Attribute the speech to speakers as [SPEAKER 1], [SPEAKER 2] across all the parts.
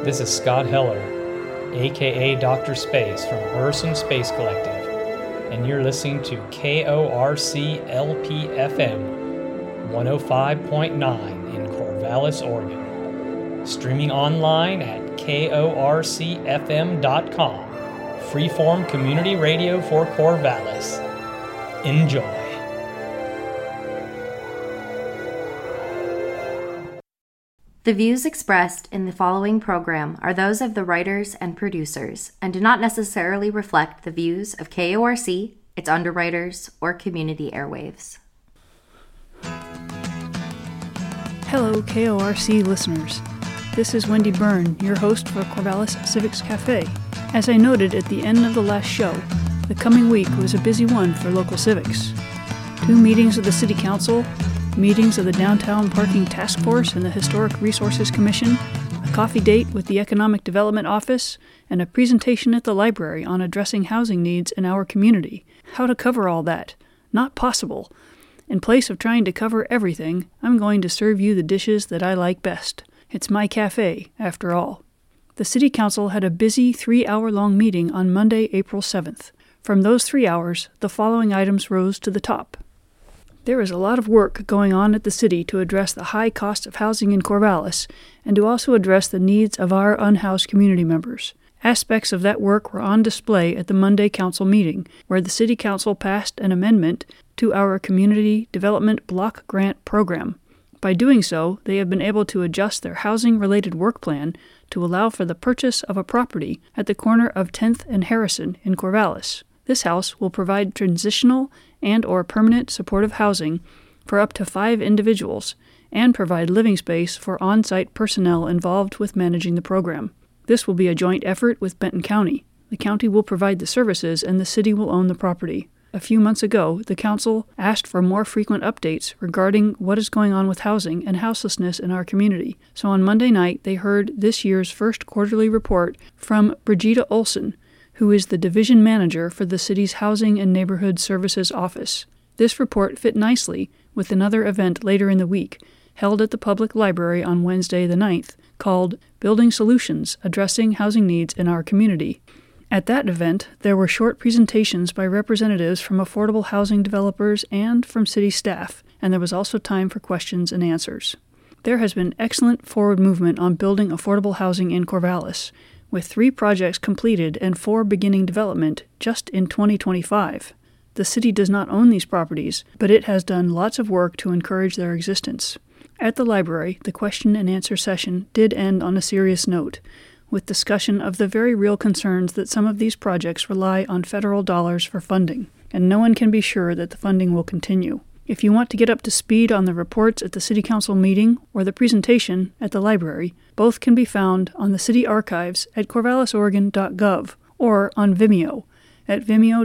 [SPEAKER 1] This is Scott Heller, aka Dr. Space from Urson Space Collective, and you're listening to KORC LP-FM 105.9 in Corvallis, Oregon. Streaming online at KORCFM.com, freeform community radio for Corvallis. Enjoy.
[SPEAKER 2] The views expressed in the following program are those of the writers and producers and do not necessarily reflect the views of KORC, its underwriters, or Community Airwaves.
[SPEAKER 3] Hello, KORC listeners. This is Wendy Byrne, your host for Corvallis Civics Cafe. As I noted at the end of the last show, the coming week was a busy one for local civics. 2 meetings of the City Council, meetings of the Downtown Parking Task Force and the Historic Resources Commission, a coffee date with the Economic Development Office, and a presentation at the library on addressing housing needs in our community. How to cover all that? Not possible. In place of trying to cover everything, I'm going to serve you the dishes that I like best. It's my cafe, after all. The City Council had a busy 3-hour-long meeting on Monday, April 7th. From those 3 hours, the following items rose to the top. There is a lot of work going on at the city to address the high cost of housing in Corvallis and to also address the needs of our unhoused community members. Aspects of that work were on display at the Monday council meeting, where the City Council passed an amendment to our Community Development Block Grant Program. By doing so, they have been able to adjust their housing-related work plan to allow for the purchase of a property at the corner of 10th and Harrison in Corvallis. This house will provide transitional and/or permanent supportive housing for up to 5 individuals and provide living space for on-site personnel involved with managing the program. This will be a joint effort with Benton County. The county will provide the services and the city will own the property. A few months ago, the council asked for more frequent updates regarding what is going on with housing and houselessness in our community. So on Monday night, they heard this year's first quarterly report from Brigida Olson, who is the division manager for the city's Housing and Neighborhood Services Office. This report fit nicely with another event later in the week, held at the public library on Wednesday the 9th, called Building Solutions Addressing Housing Needs in Our Community. At that event, there were short presentations by representatives from affordable housing developers and from city staff, and there was also time for questions and answers. There has been excellent forward movement on building affordable housing in Corvallis, with 3 projects completed and 4 beginning development just in 2025. The city does not own these properties, but it has done lots of work to encourage their existence. At the library, the question and answer session did end on a serious note, with discussion of the very real concerns that some of these projects rely on federal dollars for funding, and no one can be sure that the funding will continue. If you want to get up to speed on the reports at the City Council meeting or the presentation at the library, both can be found on the City Archives at corvallisoregon.gov or on Vimeo at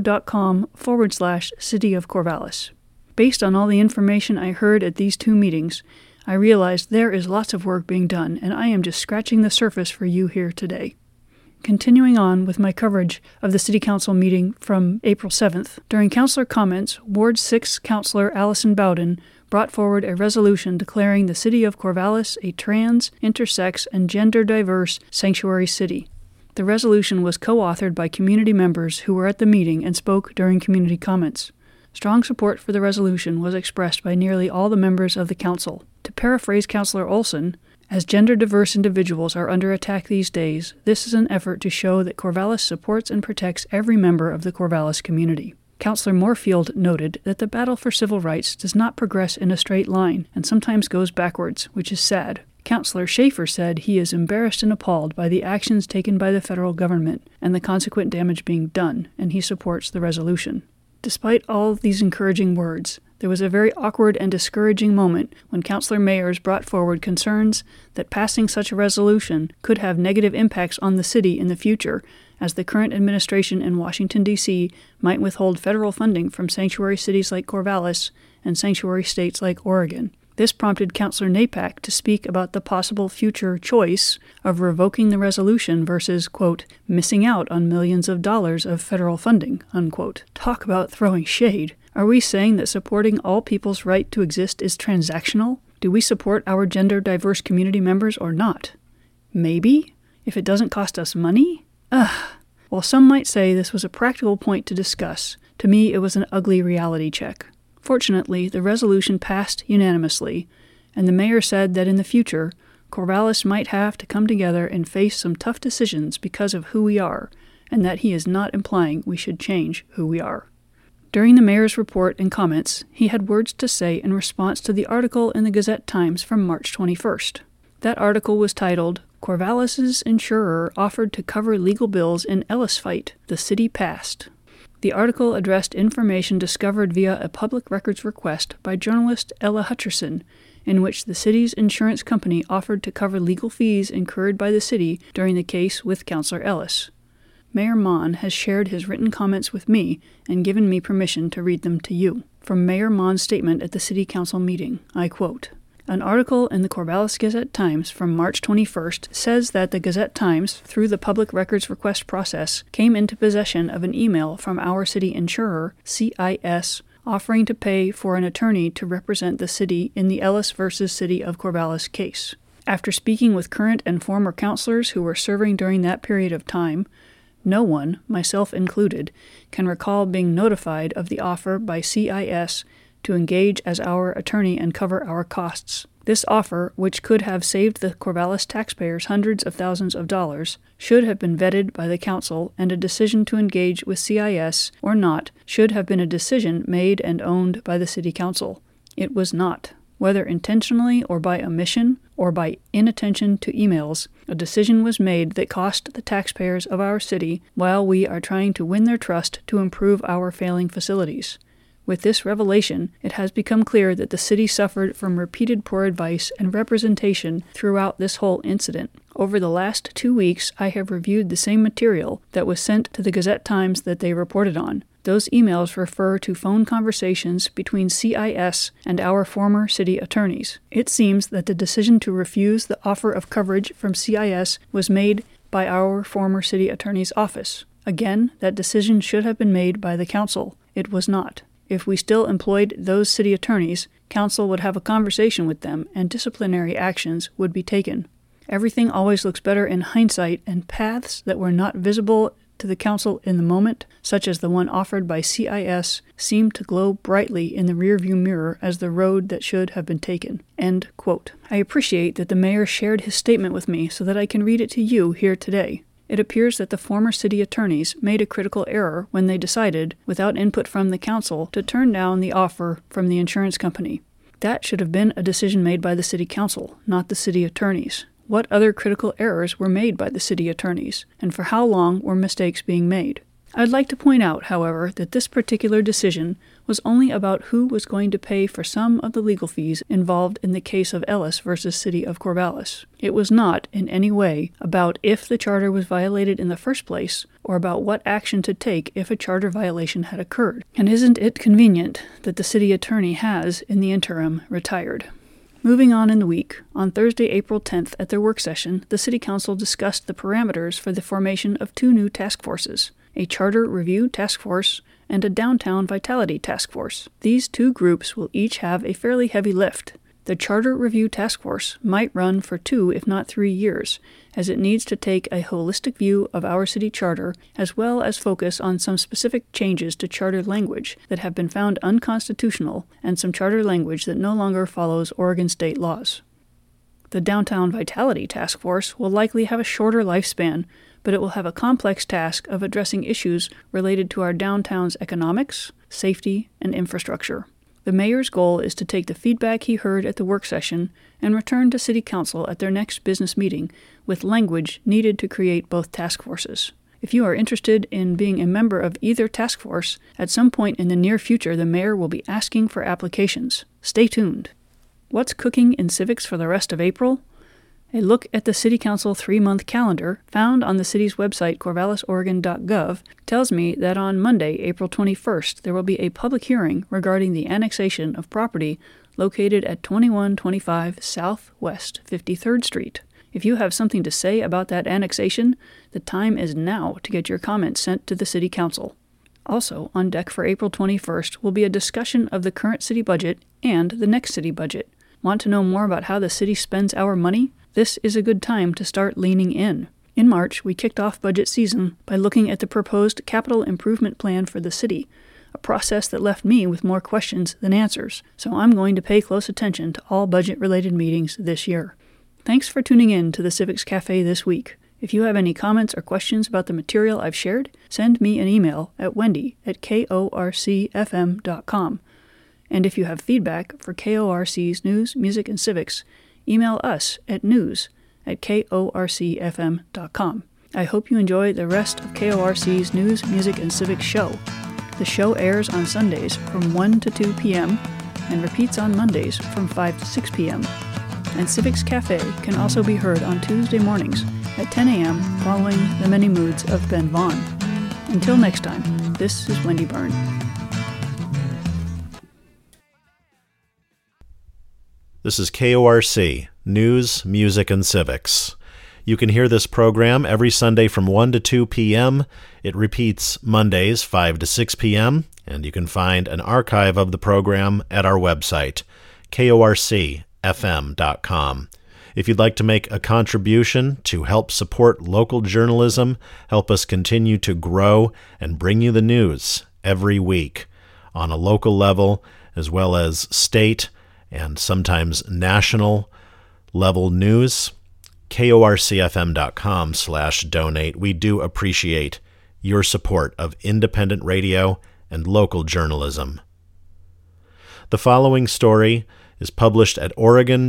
[SPEAKER 3] vimeo.com/City of Corvallis. Based on all the information I heard at these 2 meetings, I realized there is lots of work being done, and I am just scratching the surface for you here today. Continuing on with my coverage of the City Council meeting from April 7th, during councilor comments, Ward 6 Councilor Allison Bowden brought forward a resolution declaring the City of Corvallis a trans, intersex, and gender-diverse sanctuary city. The resolution was co-authored by community members who were at the meeting and spoke during community comments. Strong support for the resolution was expressed by nearly all the members of the council. To paraphrase Councilor Olson, as gender-diverse individuals are under attack these days, this is an effort to show that Corvallis supports and protects every member of the Corvallis community. Councilor Moorfield noted that the battle for civil rights does not progress in a straight line and sometimes goes backwards, which is sad. Councilor Schaefer said he is embarrassed and appalled by the actions taken by the federal government and the consequent damage being done, and he supports the resolution. Despite all of these encouraging words, there was a very awkward and discouraging moment when Councilor Mayers brought forward concerns that passing such a resolution could have negative impacts on the city in the future, as the current administration in Washington, D.C. might withhold federal funding from sanctuary cities like Corvallis and sanctuary states like Oregon. This prompted Councilor Napak to speak about the possible future choice of revoking the resolution versus, quote, missing out on millions of dollars of federal funding, unquote. Talk about throwing shade. Are we saying that supporting all people's right to exist is transactional? Do we support our gender-diverse community members or not? Maybe? If it doesn't cost us money? While some might say this was a practical point to discuss, to me it was an ugly reality check. Fortunately, the resolution passed unanimously, and the mayor said that in the future, Corvallis might have to come together and face some tough decisions because of who we are, and that he is not implying we should change who we are. During the mayor's report and comments, he had words to say in response to the article in the Gazette-Times from March 21st. That article was titled, "Corvallis's Insurer Offered to Cover Legal Bills in Ellis Fight. The City Passed." The article addressed information discovered via a public records request by journalist Ella Hutcherson, in which the city's insurance company offered to cover legal fees incurred by the city during the case with Councillor Ellis. Mayor Mon has shared his written comments with me and given me permission to read them to you. From Mayor Mon's statement at the City Council meeting, I quote, "An article in the Corvallis Gazette-Times from March 21st says that the Gazette-Times, through the public records request process, came into possession of an email from our city insurer, CIS, offering to pay for an attorney to represent the city in the Ellis v. City of Corvallis case. After speaking with current and former councillors who were serving during that period of time, no one, myself included, can recall being notified of the offer by CIS to engage as our attorney and cover our costs. This offer, which could have saved the Corvallis taxpayers hundreds of thousands of dollars, should have been vetted by the council, and a decision to engage with CIS or not should have been a decision made and owned by the City Council. It was not. Whether intentionally or by omission or by inattention to emails, a decision was made that cost the taxpayers of our city while we are trying to win their trust to improve our failing facilities. With this revelation, it has become clear that the city suffered from repeated poor advice and representation throughout this whole incident. Over the last 2 weeks, I have reviewed the same material that was sent to the Gazette-Times that they reported on. Those emails refer to phone conversations between CIS and our former city attorneys. It seems that the decision to refuse the offer of coverage from CIS was made by our former city attorney's office. Again, that decision should have been made by the council. It was not. If we still employed those city attorneys, council would have a conversation with them and disciplinary actions would be taken. Everything always looks better in hindsight, and paths that were not visible to the council in the moment, such as the one offered by CIS, seem to glow brightly in the rearview mirror as the road that should have been taken." End quote. I appreciate that the mayor shared his statement with me so that I can read it to you here today. It appears that the former city attorneys made a critical error when they decided, without input from the council, to turn down the offer from the insurance company. That should have been a decision made by the city council, not the city attorneys. What other critical errors were made by the city attorneys, and for how long were mistakes being made? I'd like to point out, however, that this particular decision was only about who was going to pay for some of the legal fees involved in the case of Ellis v. City of Corvallis. It was not, in any way, about if the charter was violated in the first place, or about what action to take if a charter violation had occurred. And isn't it convenient that the city attorney has, in the interim, retired? Moving on in the week, on Thursday, April 10th, at their work session, the City Council discussed the parameters for the formation of 2 new task forces, a Charter Review Task Force and a Downtown Vitality Task Force. These 2 groups will each have a fairly heavy lift. The Charter Review Task Force might run for 2 if not 3 years, as it needs to take a holistic view of our city charter as well as focus on some specific changes to charter language that have been found unconstitutional and some charter language that no longer follows Oregon state laws. The Downtown Vitality Task Force will likely have a shorter lifespan, but it will have a complex task of addressing issues related to our downtown's economics, safety, and infrastructure. The mayor's goal is to take the feedback he heard at the work session and return to City Council at their next business meeting with language needed to create both task forces. If you are interested in being a member of either task force, at some point in the near future the mayor will be asking for applications. Stay tuned. What's cooking in civics for the rest of April? A look at the City Council 3-month calendar, found on the city's website corvallisoregon.gov, tells me that on Monday, April 21st, there will be a public hearing regarding the annexation of property located at 2125 Southwest 53rd Street. If you have something to say about that annexation, the time is now to get your comments sent to the City Council. Also, on deck for April 21st will be a discussion of the current city budget and the next city budget. Want to know more about how the city spends our money? This is a good time to start leaning in. In March, we kicked off budget season by looking at the proposed capital improvement plan for the city, a process that left me with more questions than answers, so I'm going to pay close attention to all budget-related meetings this year. Thanks for tuning in to the Civics Cafe this week. If you have any comments or questions about the material I've shared, send me an email at wendy@korcfm.com. And if you have feedback for KORC's News, Music, and Civics, email us at news@korcfm.com. I hope you enjoy the rest of KORC's News, Music, and Civics show. The show airs on Sundays from 1 to 2 p.m. and repeats on Mondays from 5 to 6 p.m. And Civics Cafe can also be heard on Tuesday mornings at 10 a.m. following The Many Moods of Ben Vaughn. Until next time, this is Wendy Byrne.
[SPEAKER 4] This is KORC, News, Music, and Civics. You can hear this program every Sunday from 1 to 2 p.m. It repeats Mondays 5 to 6 p.m., and you can find an archive of the program at our website, korcfm.com. If you'd like to make a contribution to help support local journalism, help us continue to grow and bring you the news every week on a local level as well as state and sometimes national level news, korcfm.com/donate. We do appreciate your support of independent radio and local journalism. The following story is published at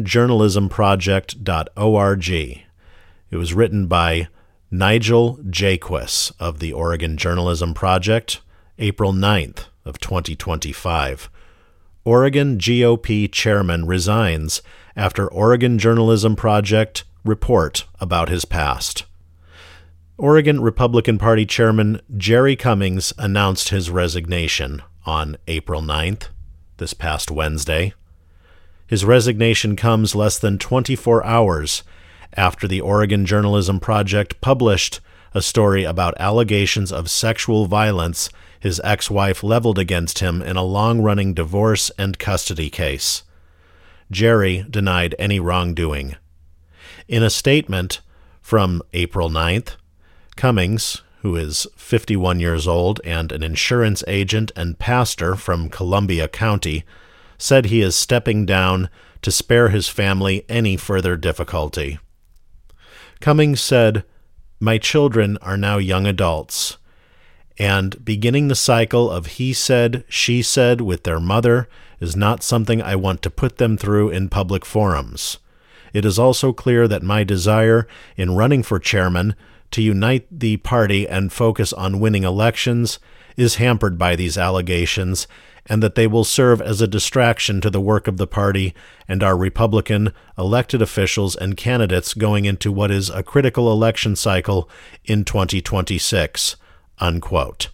[SPEAKER 4] OregonJournalismProject.org. It was written by Nigel Jaquess of the Oregon Journalism Project, April 9th of 2025. Oregon GOP chairman resigns after Oregon Journalism Project report about his past. Oregon Republican Party Chairman Jerry Cummings announced his resignation on April 9th, this past Wednesday. His resignation comes less than 24 hours after the Oregon Journalism Project published a story about allegations of sexual violence his ex-wife leveled against him in a long-running divorce and custody case. Jerry denied any wrongdoing. In a statement from April 9th, Cummings, who is 51 years old and an insurance agent and pastor from Columbia County, said he is stepping down to spare his family any further difficulty. Cummings said, "My children are now young adults, and beginning the cycle of he said, she said with their mother is not something I want to put them through in public forums. It is also clear that my desire in running for chairman to unite the party and focus on winning elections is hampered by these allegations, and that they will serve as a distraction to the work of the party and our Republican elected officials and candidates going into what is a critical election cycle in 2026." Unquote.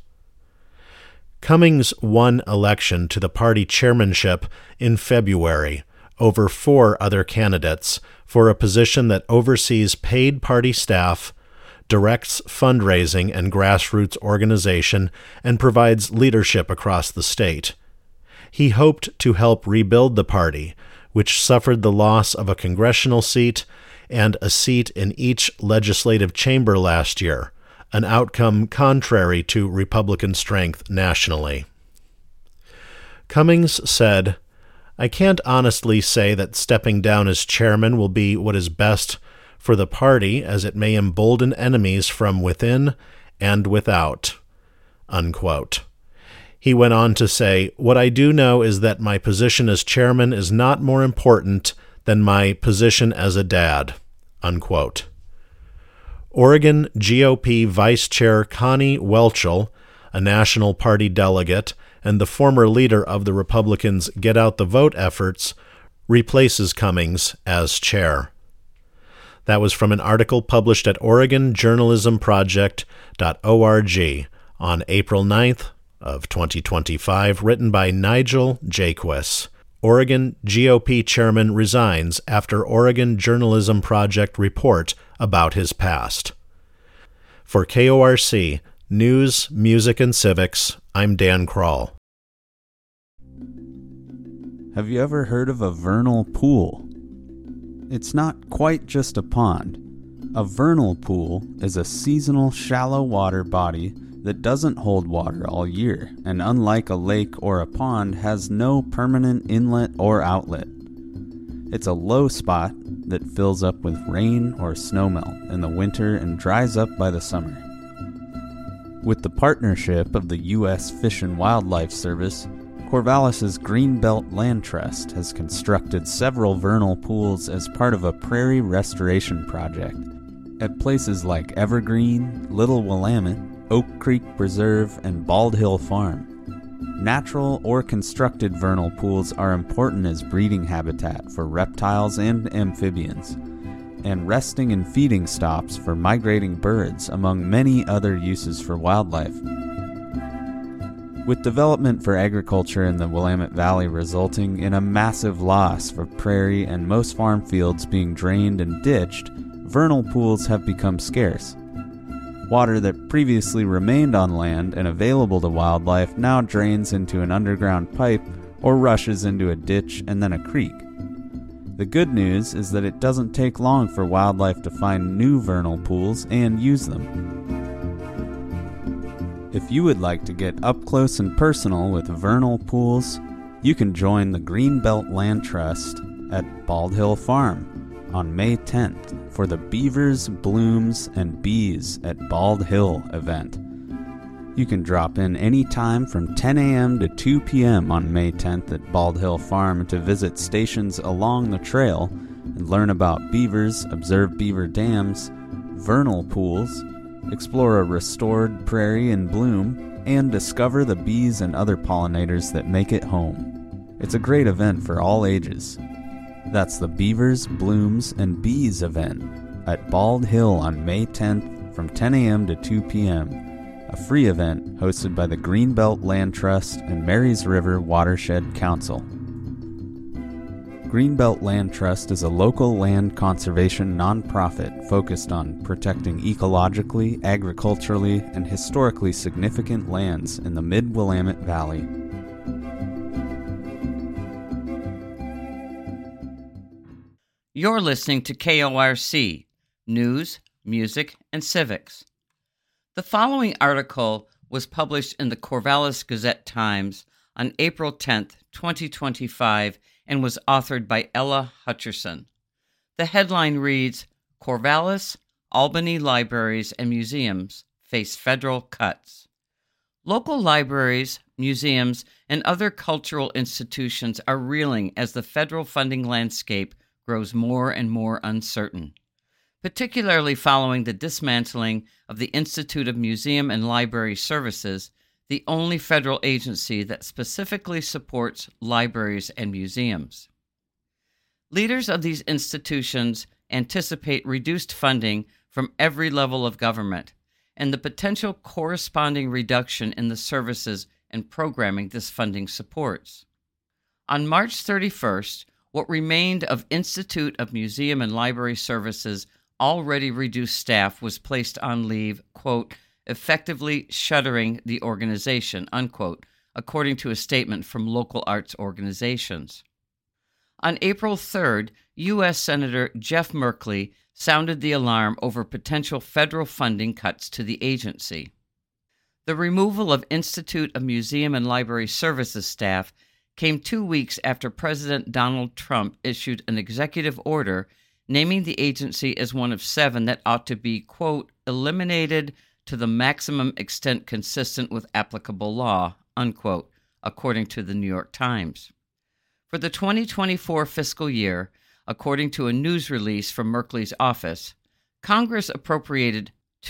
[SPEAKER 4] Cummings won election to the party chairmanship in February over 4 other candidates for a position that oversees paid party staff, directs fundraising and grassroots organization, and provides leadership across the state. He hoped to help rebuild the party, which suffered the loss of a congressional seat and a seat in each legislative chamber last year, an outcome contrary to Republican strength nationally. Cummings said, "I can't honestly say that stepping down as chairman will be what is best for the party, as it may embolden enemies from within and without." Unquote. He went on to say, "What I do know is that my position as chairman is not more important than my position as a dad." Unquote. Oregon GOP Vice Chair Connie Welchel, a National Party delegate and the former leader of the Republicans' Get Out the Vote efforts, replaces Cummings as chair. That was from an article published at OregonJournalismProject.org on April 9th of 2025, written by Nigel Jaquess. Oregon GOP chairman resigns after Oregon Journalism Project report about his past. For KORC, News, Music, and Civics, I'm Dan Kroll.
[SPEAKER 5] Have you ever heard of a vernal pool? It's not quite just a pond. A vernal pool is a seasonal shallow water body that doesn't hold water all year, and unlike a lake or a pond, has no permanent inlet or outlet. It's a low spot that fills up with rain or snowmelt in the winter and dries up by the summer. With the partnership of the U.S. Fish and Wildlife Service, Corvallis' Greenbelt Land Trust has constructed several vernal pools as part of a prairie restoration project at places like Evergreen, Little Willamette, Oak Creek Preserve, and Bald Hill Farm. Natural or constructed vernal pools are important as breeding habitat for reptiles and amphibians, and resting and feeding stops for migrating birds, among many other uses for wildlife. With development for agriculture in the Willamette Valley resulting in a massive loss for prairie and most farm fields being drained and ditched, vernal pools have become scarce. Water that previously remained on land and available to wildlife now drains into an underground pipe or rushes into a ditch and then a creek. The good news is that it doesn't take long for wildlife to find new vernal pools and use them. If you would like to get up close and personal with vernal pools, you can join the Greenbelt Land Trust at Bald Hill Farm on May 10th for the Beavers, Blooms, and Bees at Bald Hill event. You can drop in any time from 10 a.m. to 2 p.m. on May 10th at Bald Hill Farm to visit stations along the trail and learn about beavers, observe beaver dams, vernal pools, explore a restored prairie in bloom, and discover the bees and other pollinators that make it home. It's a great event for all ages. That's the Beavers, Blooms, and Bees event at Bald Hill on May 10th from 10 a.m. to 2 p.m., a free event hosted by the Greenbelt Land Trust and Marys River Watershed Council. Greenbelt Land Trust is a local land conservation nonprofit focused on protecting ecologically, agriculturally, and historically significant lands in the Mid-Willamette Valley.
[SPEAKER 6] You're listening to KORC, News, Music, and Civics. The following article was published in the Corvallis Gazette-Times on April 10, 2025, and was authored by Ella Hutcherson. The headline reads, Corvallis, Albany Libraries and Museums Face Federal Cuts. Local libraries, museums, and other cultural institutions are reeling as the federal funding landscape grows more and more uncertain, particularly following the dismantling of the Institute of Museum and Library Services, the only federal agency that specifically supports libraries and museums. Leaders of these institutions anticipate reduced funding from every level of government and the potential corresponding reduction in the services and programming this funding supports. On March 31st, what remained of Institute of Museum and Library Services already reduced staff was placed on leave, quote, effectively shuttering the organization, unquote, according to a statement from local arts organizations. On April 3rd, U.S. Senator Jeff Merkley sounded the alarm over potential federal funding cuts to the agency. The removal of Institute of Museum and Library Services staff came 2 weeks after President Donald Trump issued an executive order naming the agency as one of 7 that ought to be, quote, eliminated to the maximum extent consistent with applicable law, unquote, according to the New York Times. For the 2024 fiscal year, according to a news release from Merkley's office, Congress appropriated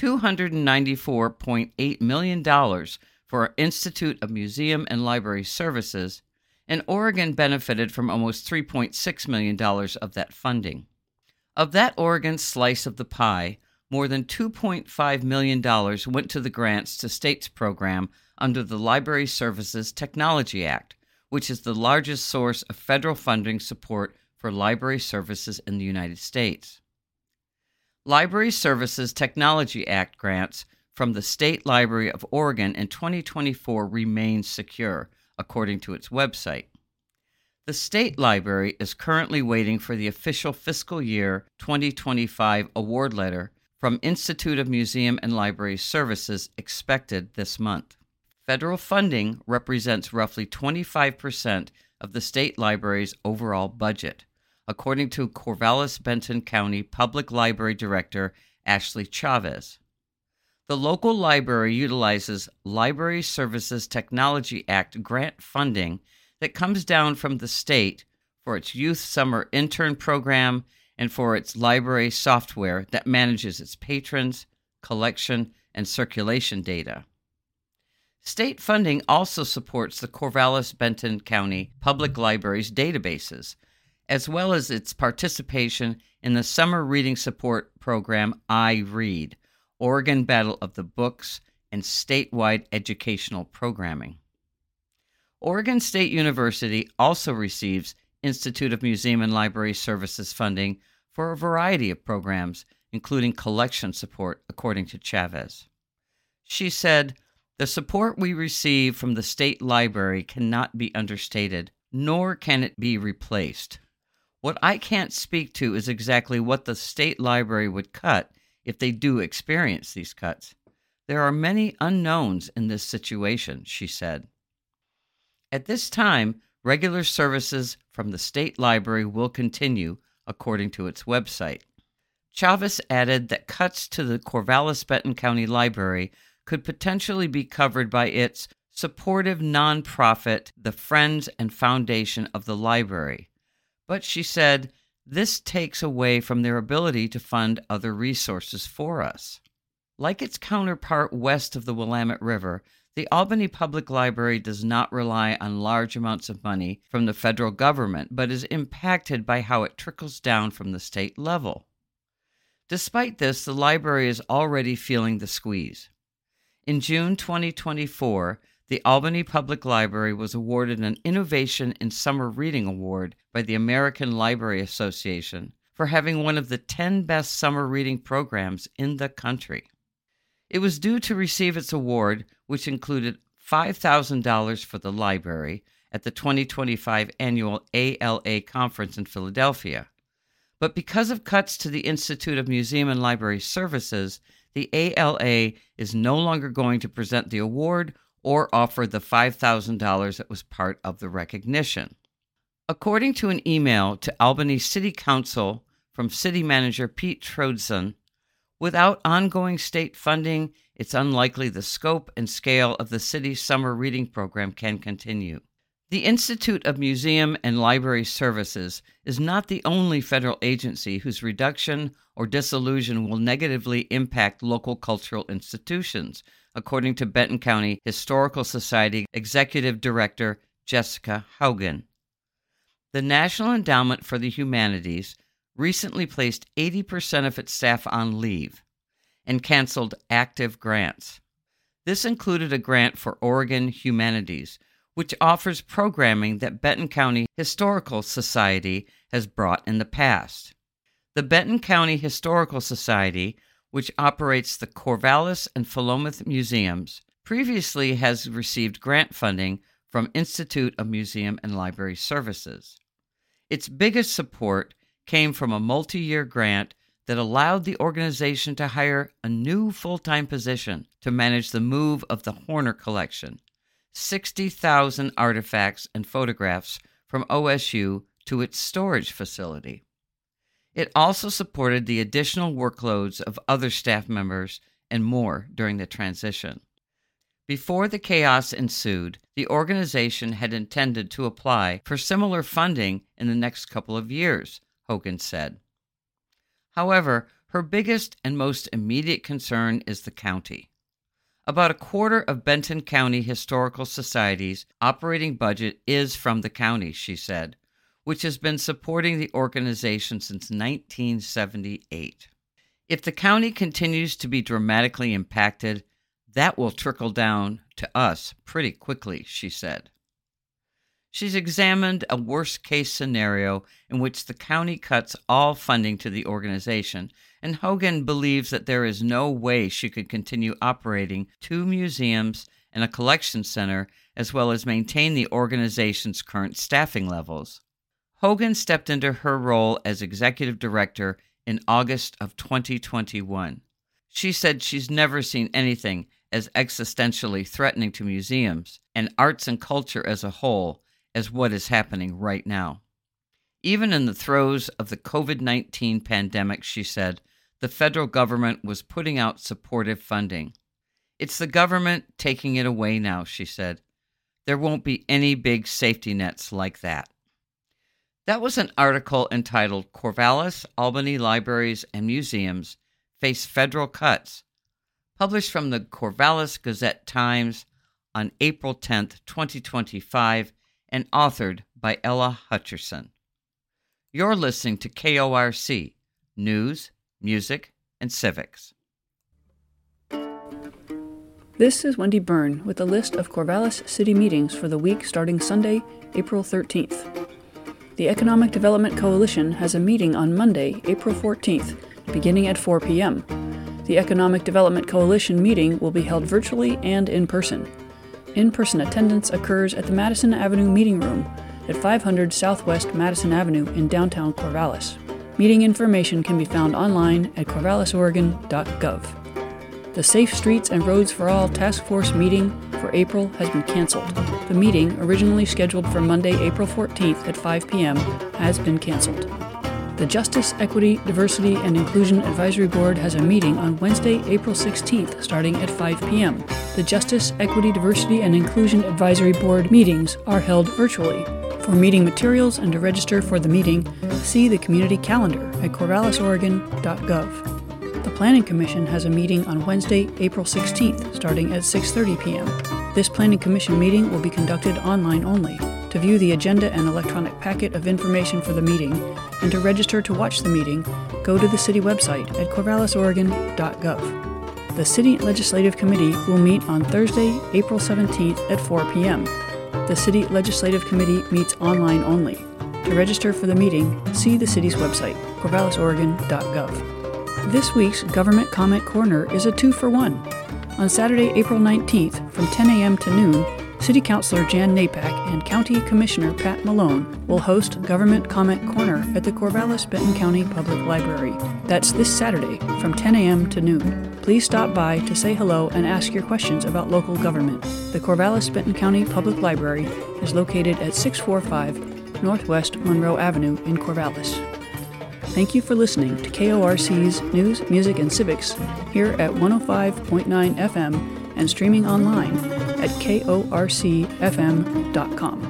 [SPEAKER 6] $294.8 million for our Institute of Museum and Library Services, and Oregon benefited from almost $3.6 million of that funding. Of that Oregon slice of the pie, more than $2.5 million went to the Grants to States program under the Library Services Technology Act, which is the largest source of federal funding support for library services in the United States. Library Services Technology Act grants from the State Library of Oregon in 2024 remain secure, according to its website. The State Library is currently waiting for the official fiscal year 2025 award letter from Institute of Museum and Library Services expected this month. Federal funding represents roughly 25% of the state library's overall budget, according to Corvallis-Benton County Public Library Director Ashley Chavez. The local library utilizes Library Services Technology Act grant funding that comes down from the state for its Youth Summer Intern Program and for its library software that manages its patrons, collection, and circulation data. State funding also supports the Corvallis-Benton County Public Library's databases, as well as its participation in the Summer Reading Support Program iRead, Oregon Battle of the Books, and statewide educational programming. Oregon State University also receives Institute of Museum and Library Services funding for a variety of programs, including collection support, according to Chavez. She said, "The support we receive from the state library cannot be understated, nor can it be replaced. What I can't speak to is exactly what the state library would cut if they do experience these cuts. There are many unknowns in this situation," she said. At this time, regular services from the state library will continue, according to its website. Chavez added that cuts to the Corvallis-Benton County Library could potentially be covered by its supportive nonprofit, the Friends and Foundation of the Library. But she said, this takes away from their ability to fund other resources for us. Like its counterpart west of the Willamette River, the Albany Public Library does not rely on large amounts of money from the federal government, but is impacted by how it trickles down from the state level. Despite this, the library is already feeling the squeeze. In June 2024, the Albany Public Library was awarded an Innovation in Summer Reading Award by the American Library Association for having one of the 10 best summer reading programs in the country. It was due to receive its award, which included $5,000 for the library at the 2025 annual ALA conference in Philadelphia. But because of cuts to the Institute of Museum and Library Services, the ALA is no longer going to present the award or offer the $5,000 that was part of the recognition. According to an email to Albany City Council from City Manager Pete Troedson, without ongoing state funding, it's unlikely the scope and scale of the city's summer reading program can continue. The Institute of Museum and Library Services is not the only federal agency whose reduction or dissolution will negatively impact local cultural institutions, according to Benton County Historical Society Executive Director Jessica Haugen. The National Endowment for the Humanities recently placed 80% of its staff on leave and canceled active grants. This included a grant for Oregon Humanities, which offers programming that Benton County Historical Society has brought in the past. The Benton County Historical Society, which operates the Corvallis and Philomath Museums, previously has received grant funding from Institute of Museum and Library Services. Its biggest support came from a multi-year grant that allowed the organization to hire a new full-time position to manage the move of the Horner Collection, 60,000 artifacts and photographs from OSU to its storage facility. It also supported the additional workloads of other staff members and more during the transition. Before the chaos ensued, the organization had intended to apply for similar funding in the next couple of years, Hogan said. However, her biggest and most immediate concern is the county. About a quarter of Benton County Historical Society's operating budget is from the county, she said, which has been supporting the organization since 1978. If the county continues to be dramatically impacted, that will trickle down to us pretty quickly, she said. She's examined a worst-case scenario in which the county cuts all funding to the organization, and Hogan believes that there is no way she could continue operating 2 museums and a collection center, as well as maintain the organization's current staffing levels. Hogan stepped into her role as executive director in August of 2021. She said she's never seen anything as existentially threatening to museums and arts and culture as a whole as what is happening right now. Even in the throes of the COVID-19 pandemic, she said, the federal government was putting out supportive funding. It's the government taking it away now, she said. There won't be any big safety nets like that. That was an article entitled Corvallis, Albany Libraries and Museums Face Federal Cuts, published from the Corvallis Gazette-Times on April 10, 2025, and authored by Ella Hutcherson. You're listening to KORC, News, Music, and Civics.
[SPEAKER 3] This is Wendy Byrne with a list of Corvallis City meetings for the week starting Sunday, April 13th. The Economic Development Coalition has a meeting on Monday, April 14th, beginning at 4 p.m. The Economic Development Coalition meeting will be held virtually and in person. In-person attendance occurs at the Madison Avenue Meeting Room at 500 Southwest Madison Avenue in downtown Corvallis. Meeting information can be found online at corvallisoregon.gov. The Safe Streets and Roads for All Task Force meeting for April has been canceled. The meeting, originally scheduled for Monday, April 14th at 5 p.m., has been canceled. The Justice, Equity, Diversity, and Inclusion Advisory Board has a meeting on Wednesday, April 16th, starting at 5 p.m. The Justice, Equity, Diversity, and Inclusion Advisory Board meetings are held virtually. For meeting materials and to register for the meeting, see the community calendar at corvallisoregon.gov. The Planning Commission has a meeting on Wednesday, April 16th, starting at 6:30 p.m. This Planning Commission meeting will be conducted online only. To view the agenda and electronic packet of information for the meeting, and to register to watch the meeting, go to the city website at corvallisoregon.gov. The City Legislative Committee will meet on Thursday, April 17th at 4 p.m. The City Legislative Committee meets online only. To register for the meeting, see the city's website, corvallisoregon.gov. This week's Government Comment Corner is a 2-for-1. On Saturday, April 19th, from 10 a.m. to noon, City Councilor Jan Napak and County Commissioner Pat Malone will host Government Comment Corner at the Corvallis-Benton County Public Library. That's this Saturday, from 10 a.m. to noon. Please stop by to say hello and ask your questions about local government. The Corvallis-Benton County Public Library is located at 645 Northwest Monroe Avenue in Corvallis. Thank you for listening to KORC's News, Music, and Civics here at 105.9 FM and streaming online at korcfm.com.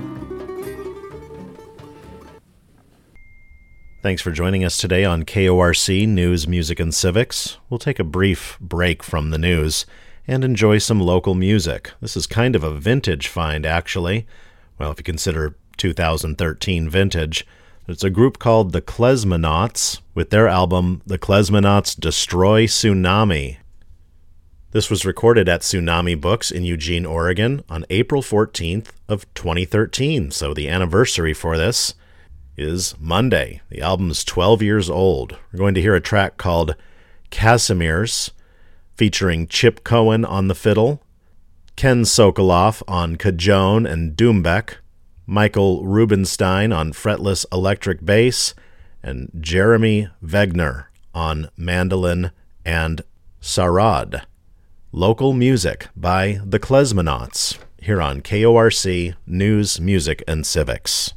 [SPEAKER 4] Thanks for joining us today on KORC News, Music, and Civics. We'll take a brief break from the news and enjoy some local music. This is kind of a vintage find, actually. Well, if you consider 2013 vintage. It's a group called the Klezmonauts with their album The Klezmonauts Destroy Tsunami. This was recorded at Tsunami Books in Eugene, Oregon on April 14th of 2013, so the anniversary for this is Monday. The album is 12 years old. We're going to hear a track called Casimir's, featuring Chip Cohen on the fiddle, Ken Sokoloff on cajon and doumbek, Michael Rubenstein on fretless electric bass, and Jeremy Wegner on mandolin and sarod. Local music by the Klezmonauts, here on KORC News, Music, and Civics.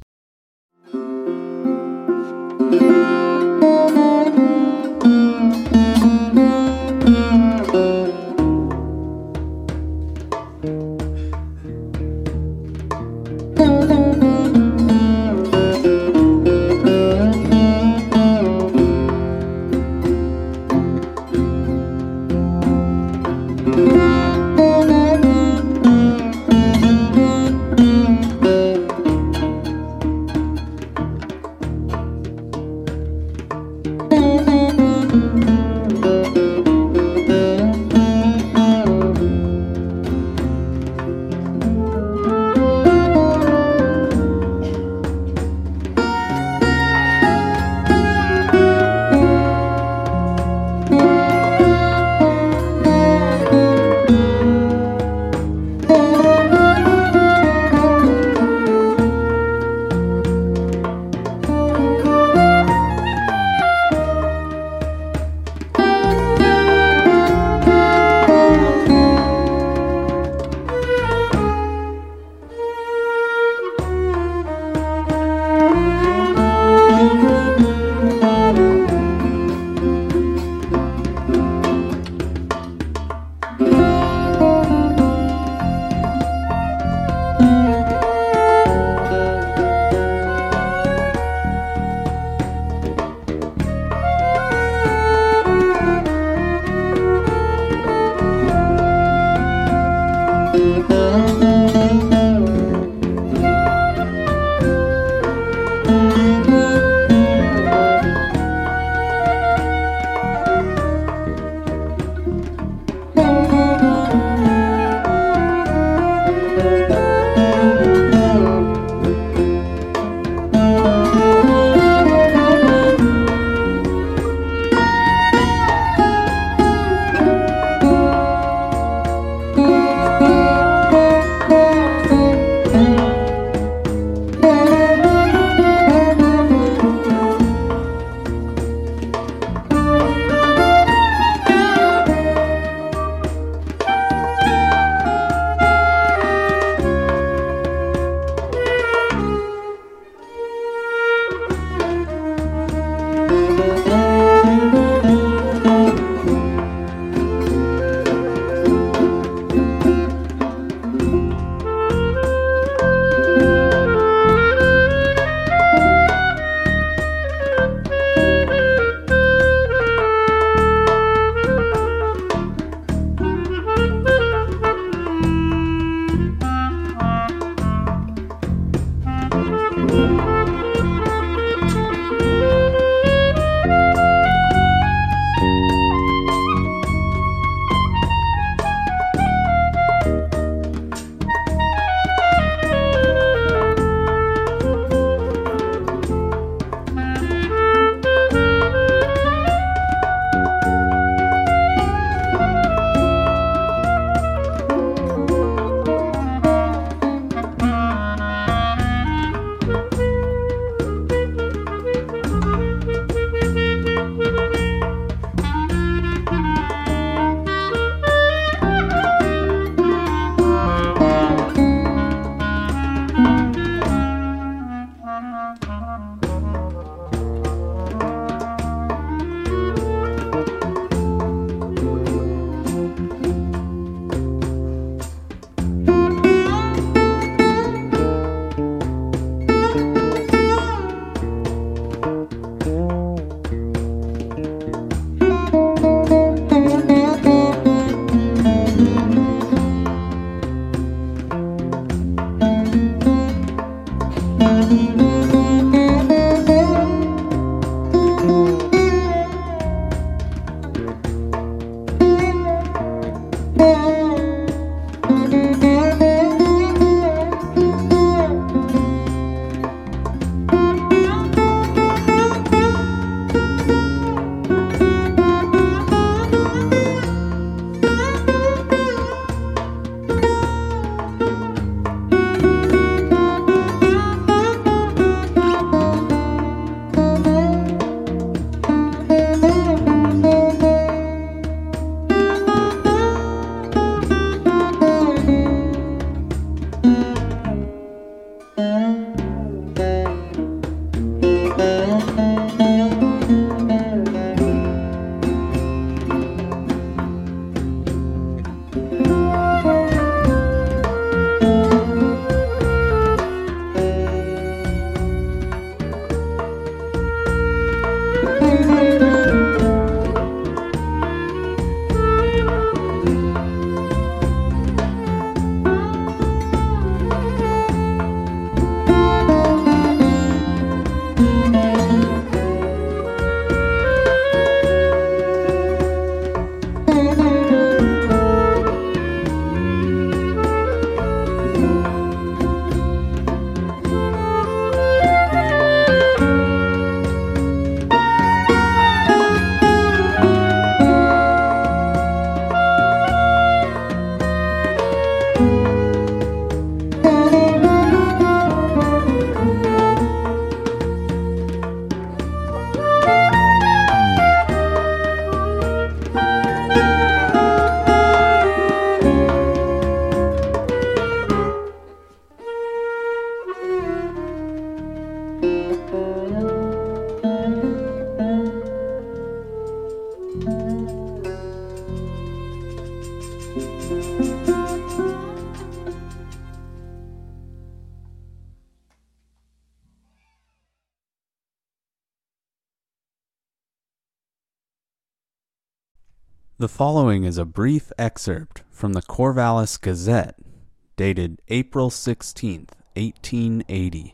[SPEAKER 5] The following is a brief excerpt from the Corvallis Gazette, dated April 16th, 1880.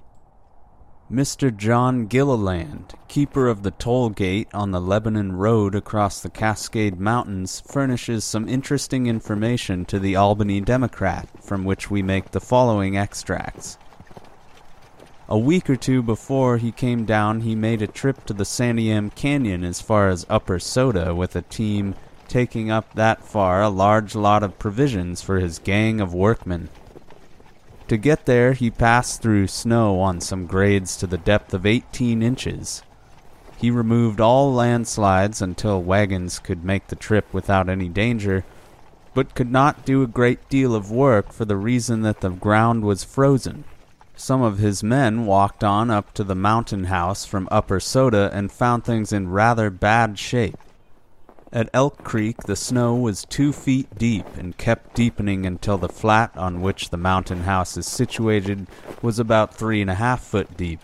[SPEAKER 5] Mr. John Gilliland, keeper of the toll gate on the Lebanon Road across the Cascade Mountains, furnishes some interesting information to the Albany Democrat, from which we make the following extracts. A week or two before he came down, he made a trip to the Santiam Canyon as far as Upper Soda with a team taking up that far a large lot of provisions for his gang of workmen. To get there, he passed through snow on some grades to the depth of 18 inches. He removed all landslides until wagons could make the trip without any danger, but could not do a great deal of work for the reason that the ground was frozen. Some of his men walked on up to the mountain house from Upper Soda and found things in rather bad shape. At Elk Creek, the snow was 2 feet deep and kept deepening until the flat on which the mountain house is situated was about 3.5 foot deep.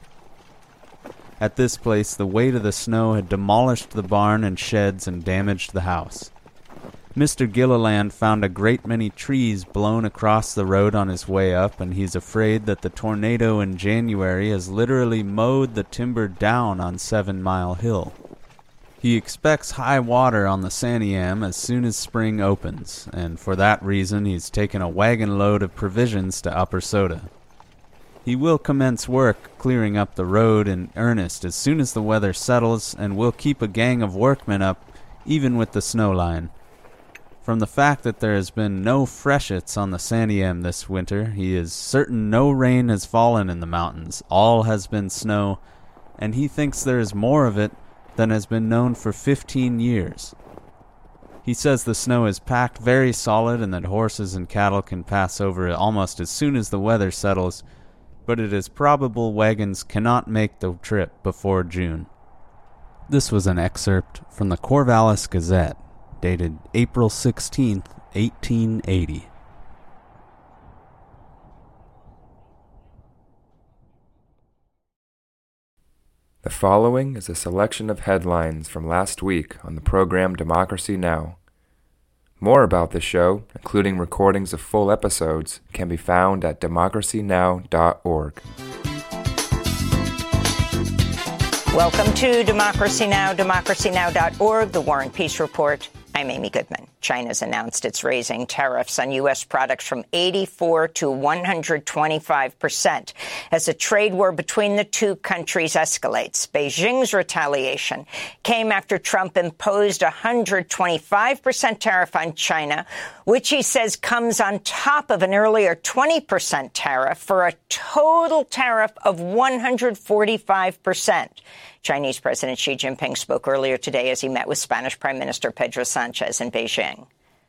[SPEAKER 5] At this place, the weight of the snow had demolished the barn and sheds and damaged the house. Mr. Gilliland found a great many trees blown across the road on his way up, and he's afraid that the tornado in January has literally mowed the timber down on 7 Mile Hill. He expects high water on the Santiam as soon as spring opens, and for that reason he's taken a wagon load of provisions to Upper Soda. He will commence work clearing up the road in earnest as soon as the weather settles, and will keep a gang of workmen up even with the snow line. From the fact that there has been no freshets on the Santiam this winter, he is certain no rain has fallen in the mountains. All has been snow, and he thinks there is more of it than has been known for 15 years. He says the snow is packed very solid and that horses and cattle can pass over it almost as soon as the weather settles, but it is probable wagons cannot make the trip before June. This was an excerpt from the Corvallis Gazette, dated April 16th, 1880.
[SPEAKER 7] The following is a selection of headlines from last week on the program Democracy Now! More about the show, including recordings of full episodes, can be found at democracynow.org.
[SPEAKER 8] Welcome to Democracy Now!, democracynow.org, the War and Peace Report. I'm Amy Goodman. China's announced it's raising tariffs on U.S. products from 84 to 125% as a trade war between the two countries escalates. Beijing's retaliation came after Trump imposed a 125% tariff on China, which he says comes on top of an earlier 20% tariff for a total tariff of 145%. Chinese President Xi Jinping spoke earlier today as he met with Spanish Prime Minister Pedro Sanchez in Beijing.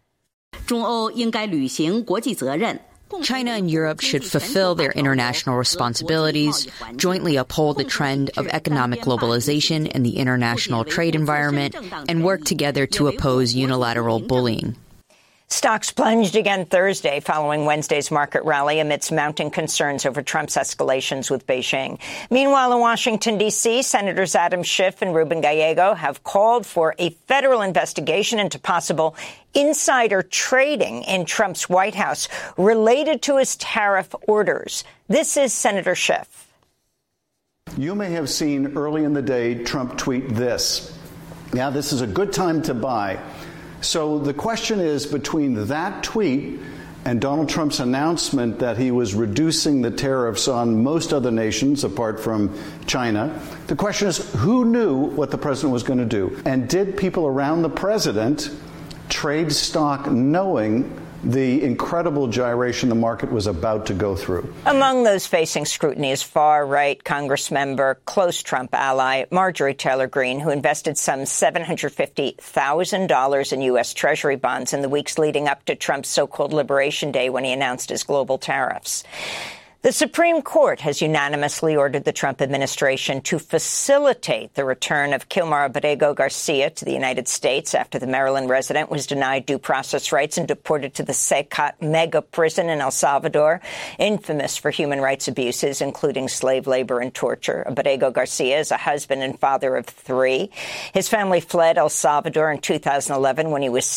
[SPEAKER 9] China and Europe should fulfill their international responsibilities, jointly uphold the trend of economic globalization in the international trade environment, and work together to oppose unilateral bullying.
[SPEAKER 8] Stocks plunged again Thursday following Wednesday's market rally amidst mounting concerns over Trump's escalations with Beijing. Meanwhile, in Washington, D.C., Senators Adam Schiff and Ruben Gallego have called for a federal investigation into possible insider trading in Trump's White House related to his tariff orders. This is Senator Schiff.
[SPEAKER 10] You may have seen early in the day Trump tweet this. Now, this is a good time to buy. So the question is, between that tweet and Donald Trump's announcement that he was reducing the tariffs on most other nations apart from China, the question is, who knew what the president was going to do? And did people around the president trade stock knowing the incredible gyration the market was about to go through?
[SPEAKER 8] Among those facing scrutiny is far-right Congressmember, close Trump ally Marjorie Taylor Greene, who invested some $750,000 in U.S. Treasury bonds in the weeks leading up to Trump's so-called Liberation Day when he announced his global tariffs. The Supreme Court has unanimously ordered the Trump administration to facilitate the return of Kilmar Abrego Garcia to the United States after the Maryland resident was denied due process rights and deported to the CECAT mega prison in El Salvador, infamous for human rights abuses, including slave labor and torture. Abrego Garcia is a husband and father of 3. His family fled El Salvador in 2011 when he was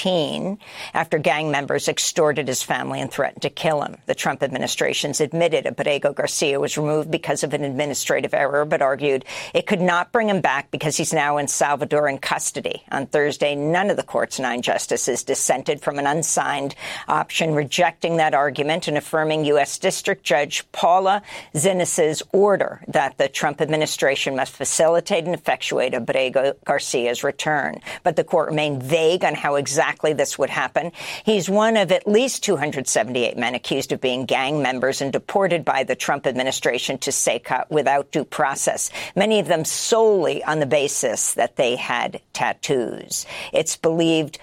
[SPEAKER 8] 16 after gang members extorted his family and threatened to kill him. The Trump administration's admitted Abrego Garcia was removed because of an administrative error, but argued it could not bring him back because he's now in Salvadoran custody. On Thursday, none of the court's 9 justices dissented from an unsigned option rejecting that argument and affirming U.S. District Judge Paula Zinnes's order that the Trump administration must facilitate and effectuate Abrego Garcia's return. But the court remained vague on how exactly this would happen. He's one of at least 278 men accused of being gang members and deported by the Trump administration to CECAT without due process, many of them solely on the basis that they had tattoos. It's believed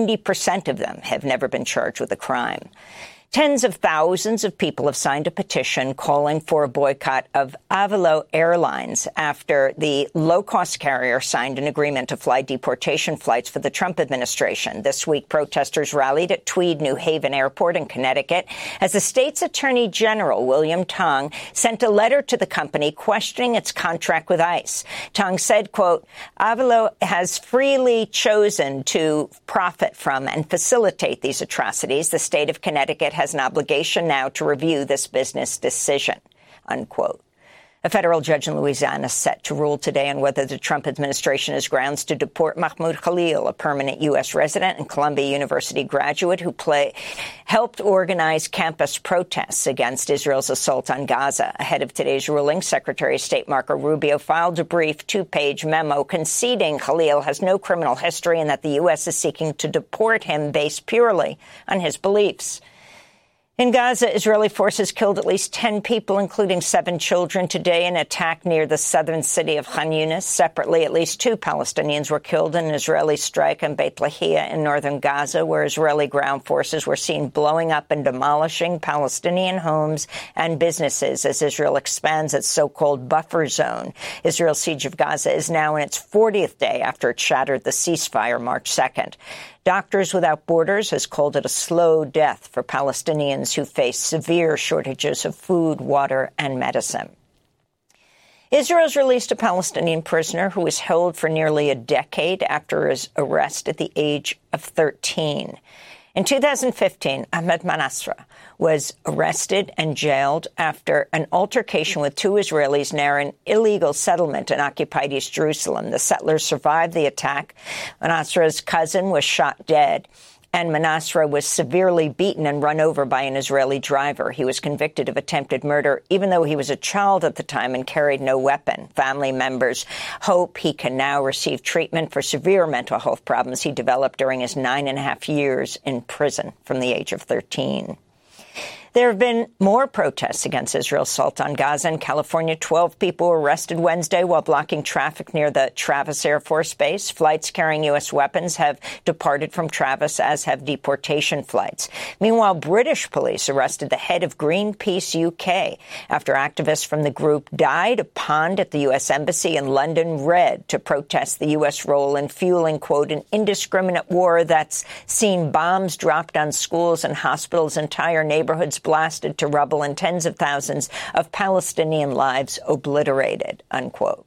[SPEAKER 8] 90% of them have never been charged with a crime. Tens of thousands of people have signed a petition calling for a boycott of Avalo Airlines after the low-cost carrier signed an agreement to fly deportation flights for the Trump administration. This week, protesters rallied at Tweed New Haven Airport in Connecticut as the state's Attorney General, William Tong, sent a letter to the company questioning its contract with ICE. Tong said, quote, Avalo has freely chosen to profit from and facilitate these atrocities. The state of Connecticut has an obligation now to review this business decision, unquote. A federal judge in Louisiana is set to rule today on whether the Trump administration has grounds to deport Mahmoud Khalil, a permanent U.S. resident and Columbia University graduate who helped organize campus protests against Israel's assault on Gaza. Ahead of today's ruling, Secretary of State Marco Rubio filed a brief 2-page memo conceding Khalil has no criminal history and that the U.S. is seeking to deport him based purely on his beliefs. In Gaza, Israeli forces killed at least 10 people, including 7 children, today in an attack near the southern city of Khan Yunis. Separately, at least 2 Palestinians were killed in an Israeli strike in Beit Lahia in northern Gaza, where Israeli ground forces were seen blowing up and demolishing Palestinian homes and businesses as Israel expands its so-called buffer zone. Israel's siege of Gaza is now in its 40th day after it shattered the ceasefire March 2nd. Doctors Without Borders has called it a slow death for Palestinians who face severe shortages of food, water, and medicine. Israel's released a Palestinian prisoner who was held for nearly a decade after his arrest at the age of 13. In 2015, Ahmed Manasra was arrested and jailed after an altercation with 2 Israelis near an illegal settlement in occupied East Jerusalem. The settlers survived the attack. Manasra's cousin was shot dead, and Manasra was severely beaten and run over by an Israeli driver. He was convicted of attempted murder, even though he was a child at the time and carried no weapon. Family members hope he can now receive treatment for severe mental health problems he developed during his 9.5 years in prison from the age of 13. There have been more protests against Israel's assault on Gaza. In California, 12 people were arrested Wednesday while blocking traffic near the Travis Air Force Base. Flights carrying U.S. weapons have departed from Travis, as have deportation flights. Meanwhile, British police arrested the head of Greenpeace UK after activists from the group dyed a pond at the U.S. Embassy in London red to protest the U.S. role in fueling, quote, an indiscriminate war that's seen bombs dropped on schools and hospitals, entire neighborhoods blasted to rubble, and tens of thousands of Palestinian lives obliterated, unquote.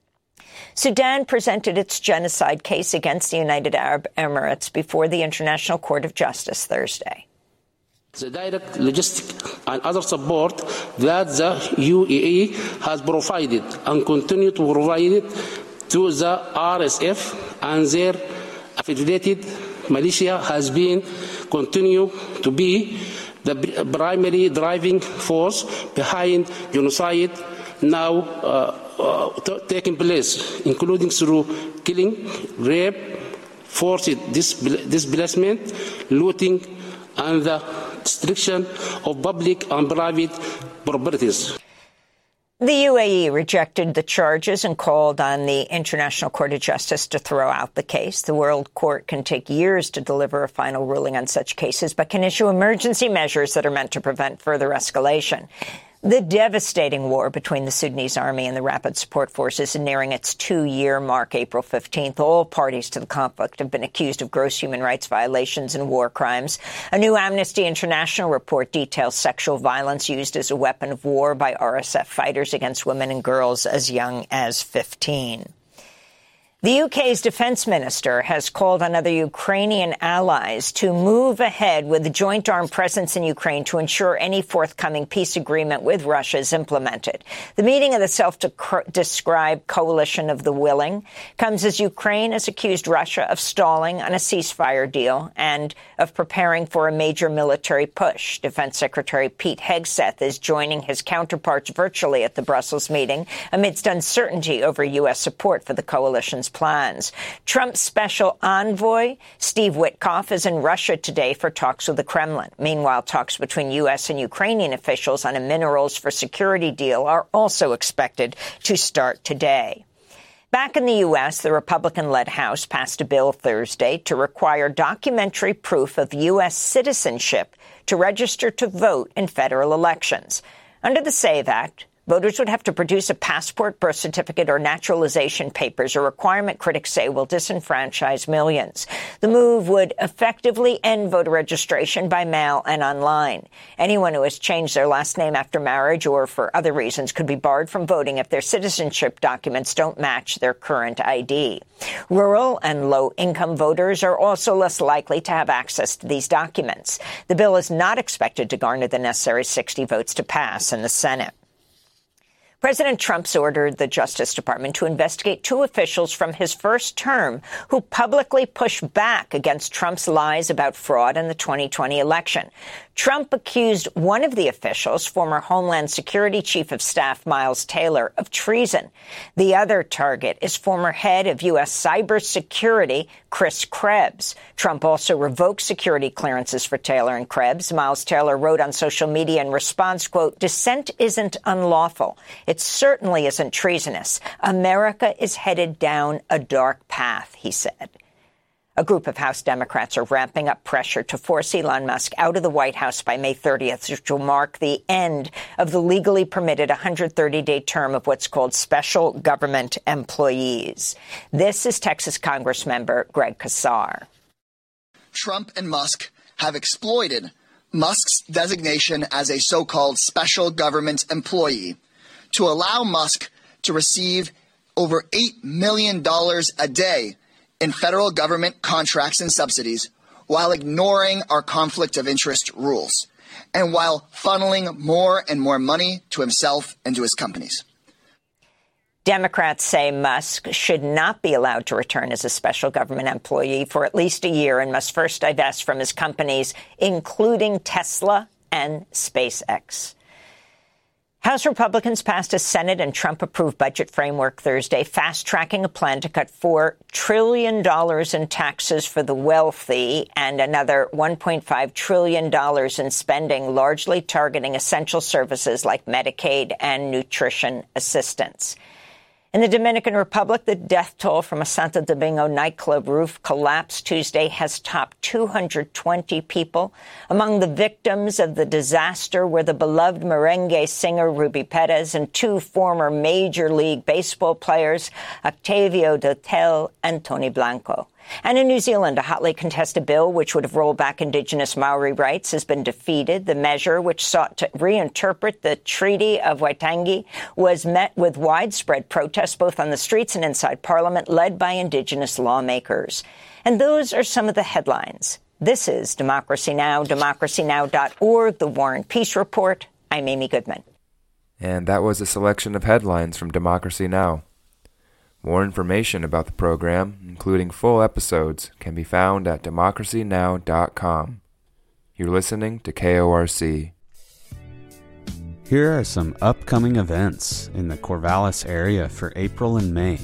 [SPEAKER 8] Sudan presented its genocide case against the United Arab Emirates before the International Court of Justice Thursday.
[SPEAKER 11] The direct logistic and other support that the UAE has provided and continue to provide it to the RSF and their affiliated militia has been continue to be the primary driving force behind genocide now taking place, including through killing, rape, forced displacement, looting, and the destruction of public and private properties.
[SPEAKER 8] The UAE rejected the charges and called on the International Court of Justice to throw out the case. The World Court can take years to deliver a final ruling on such cases, but can issue emergency measures that are meant to prevent further escalation. The devastating war between the Sudanese army and the Rapid Support Forces is nearing its 2-year mark, April 15th. All parties to the conflict have been accused of gross human rights violations and war crimes. A new Amnesty International report details sexual violence used as a weapon of war by RSF fighters against women and girls as young as 15. The UK's defence minister has called on other Ukrainian allies to move ahead with a joint armed presence in Ukraine to ensure any forthcoming peace agreement with Russia is implemented. The meeting of the self-described Coalition of the Willing comes as Ukraine has accused Russia of stalling on a ceasefire deal and of preparing for a major military push. Defence Secretary Pete Hegseth is joining his counterparts virtually at the Brussels meeting amidst uncertainty over U.S. support for the coalition's plans. Trump's special envoy, Steve Witkoff, is in Russia today for talks with the Kremlin. Meanwhile, talks between U.S. and Ukrainian officials on a minerals for security deal are also expected to start today. Back in the U.S., the Republican-led House passed a bill Thursday to require documentary proof of U.S. citizenship to register to vote in federal elections. Under the SAVE Act, voters would have to produce a passport, birth certificate, or naturalization papers, a requirement critics say will disenfranchise millions. The move would effectively end voter registration by mail and online. Anyone who has changed their last name after marriage or for other reasons could be barred from voting if their citizenship documents don't match their current ID. Rural and low-income voters are also less likely to have access to these documents. The bill is not expected to garner the necessary 60 votes to pass in the Senate. President Trump's ordered the Justice Department to investigate 2 officials from his first term who publicly pushed back against Trump's lies about fraud in the 2020 election. Trump accused one of the officials, former Homeland Security Chief of Staff Miles Taylor, of treason. The other target is former head of U.S. cybersecurity, Chris Krebs. Trump also revoked security clearances for Taylor and Krebs. Miles Taylor wrote on social media in response, quote, "Dissent isn't unlawful. It certainly isn't treasonous. America is headed down a dark path," he said. A group of House Democrats are ramping up pressure to force Elon Musk out of the White House by May 30th, which will mark the end of the legally permitted 130-day term of what's called special government employees. This is Texas Congressmember Greg Casar.
[SPEAKER 12] Trump and Musk have exploited Musk's designation as a so-called special government employee to allow Musk to receive over $8 million a day in federal government contracts and subsidies while ignoring our conflict of interest rules and while funneling more and more money to himself and to his companies.
[SPEAKER 8] Democrats say Musk should not be allowed to return as a special government employee for at least a year and must first divest from his companies, including Tesla and SpaceX. House Republicans passed a Senate and Trump-approved budget framework Thursday, fast-tracking a plan to cut $4 trillion in taxes for the wealthy and another $1.5 trillion in spending, largely targeting essential services like Medicaid and nutrition assistance. In the Dominican Republic, the death toll from a Santo Domingo nightclub roof collapse Tuesday has topped 220 people. Among the victims of the disaster were the beloved merengue singer Ruby Perez and 2 former Major League Baseball players, Octavio Dotel and Tony Blanco. And in New Zealand, a hotly contested bill which would have rolled back Indigenous Maori rights has been defeated. The measure, which sought to reinterpret the Treaty of Waitangi, was met with widespread protests both on the streets and inside Parliament, led by Indigenous lawmakers. And those are some of the headlines. This is Democracy Now!, democracynow.org, The War and Peace Report. I'm Amy Goodman.
[SPEAKER 7] And that was a selection of headlines from Democracy Now! More information about the program, including full episodes, can be found at democracynow.com. You're listening to KORC.
[SPEAKER 5] Here are some upcoming events in the Corvallis area for April and May.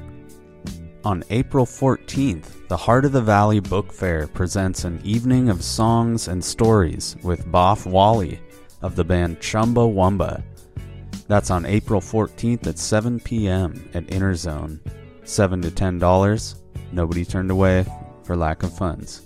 [SPEAKER 5] On April 14th, the Heart of the Valley Book Fair presents an evening of songs and stories with Boff Wally of the band Chumbawamba. That's on April 14th at 7 p.m. at Interzone. $7 to $10. Nobody turned away for lack of funds.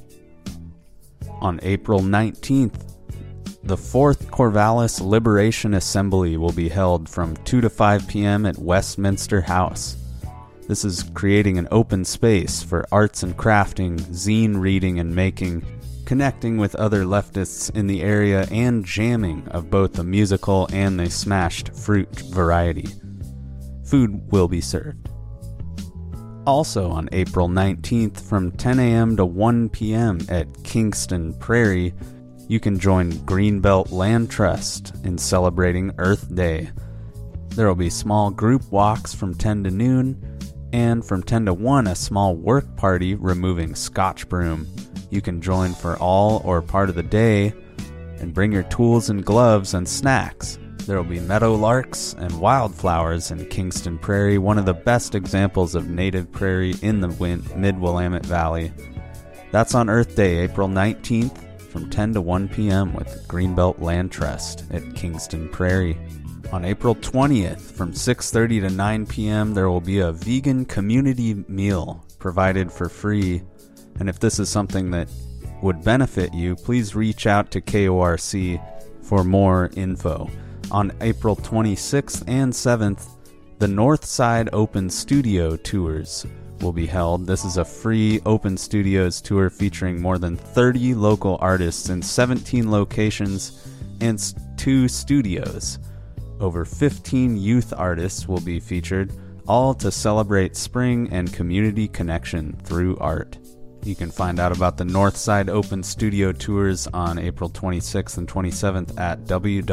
[SPEAKER 5] On April 19th, the 4th Corvallis Liberation Assembly will be held from 2 to 5 p.m. at Westminster House. This is creating an open space for arts and crafting, zine reading and making, connecting with other leftists in the area, and jamming of both the musical and the smashed fruit variety. Food will be served. Also on April 19th from 10 a.m. to 1 p.m. at Kingston Prairie, you can join Greenbelt Land Trust in celebrating Earth Day. There will be small group walks from 10 to noon, and from 10 to 1 a small work party removing Scotch broom. You can join for all or part of the day, and bring your tools and gloves and snacks. There will be meadowlarks and wildflowers in Kingston Prairie, one of the best examples of native prairie in the Mid-Willamette Valley. That's on Earth Day, April 19th, from 10 to 1 p.m. with Greenbelt Land Trust at Kingston Prairie. On April 20th, from 6:30 to 9 p.m., there will be a vegan community meal provided for free. And if this is something that would benefit you, please reach out to KORC for more info. On April 26th and 7th, the Northside Open Studio Tours will be held. This is a free open studios tour featuring more than 30 local artists in 17 locations and 2 studios. Over 15 youth artists will be featured, all to celebrate spring and community connection through art. You can find out about the Northside Open Studio Tours on April 26th and 27th at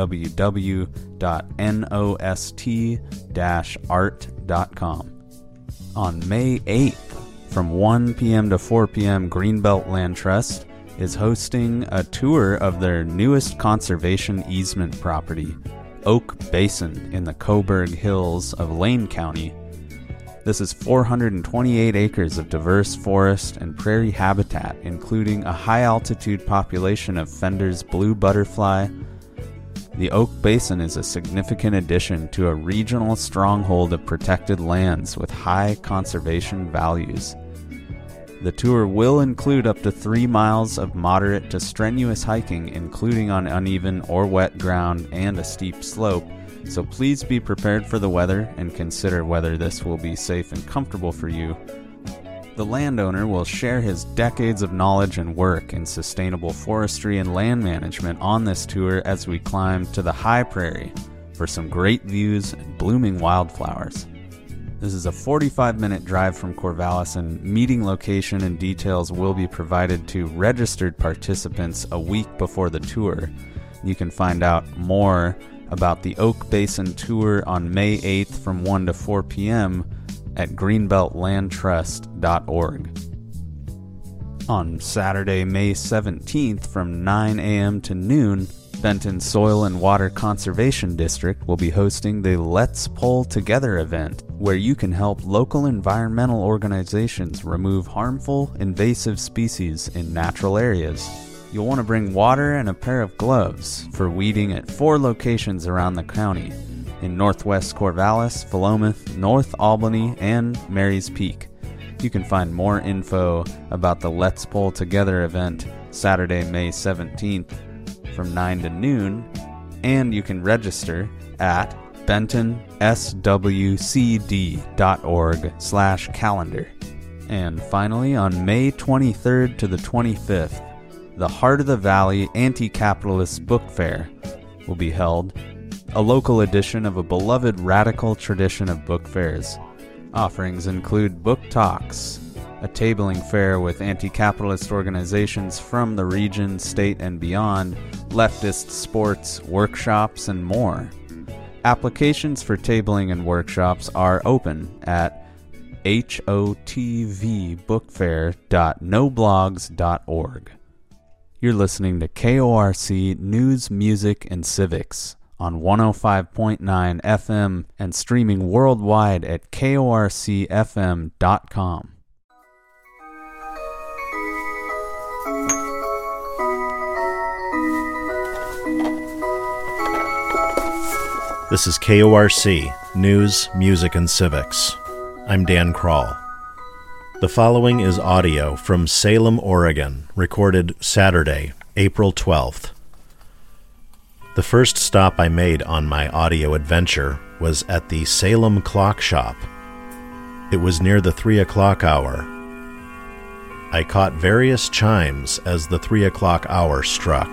[SPEAKER 5] www.nost-art.com. On May 8th, from 1 p.m. to 4 p.m., Greenbelt Land Trust is hosting a tour of their newest conservation easement property, Oak Basin, in the Coburg Hills of Lane County. This is 428 acres of diverse forest and prairie habitat, including a high-altitude population of Fender's blue butterfly. The Oak Basin is a significant addition to a regional stronghold of protected lands with high conservation values. The tour will include up to 3 miles of moderate to strenuous hiking, including on uneven or wet ground and a steep slope, so please be prepared for the weather and consider whether this will be safe and comfortable for you. The landowner will share his decades of knowledge and work in sustainable forestry and land management on this tour as we climb to the high prairie for some great views and blooming wildflowers. This is a 45-minute drive from Corvallis, and meeting location and details will be provided to registered participants a week before the tour. You can find out more about the Oak Basin Tour on May 8th from 1 to 4 p.m. at greenbeltlandtrust.org. On Saturday, May 17th from 9 a.m. to noon, Benton Soil and Water Conservation District will be hosting the Let's Pull Together event, where you can help local environmental organizations remove harmful, invasive species in natural areas. You'll want to bring water and a pair of gloves for weeding at 4 locations around the county: in Northwest Corvallis, Philomath, North Albany, and Mary's Peak. You can find more info about the Let's Pull Together event Saturday, May 17th from 9 to noon, and you can register at bentonswcd.org/calendar. And finally, on May 23rd to the 25th, the Heart of the Valley Anti-Capitalist Book Fair will be held, a local edition of a beloved radical tradition of book fairs. Offerings include book talks, a tabling fair with anti-capitalist organizations from the region, state, and beyond, leftist sports, workshops, and more. Applications for tabling and workshops are open at hotvbookfair.noblogs.org. You're listening to KORC News, Music, and Civics on 105.9 FM and streaming worldwide at KORCFM.com.
[SPEAKER 4] This is KORC, News, Music, and Civics. I'm Dan Kroll. The following is audio from Salem, Oregon, recorded Saturday, April 12th. The first stop I made on my audio adventure was at the Salem Clock Shop. It was near the 3 o'clock hour. I caught various chimes as the 3 o'clock hour struck.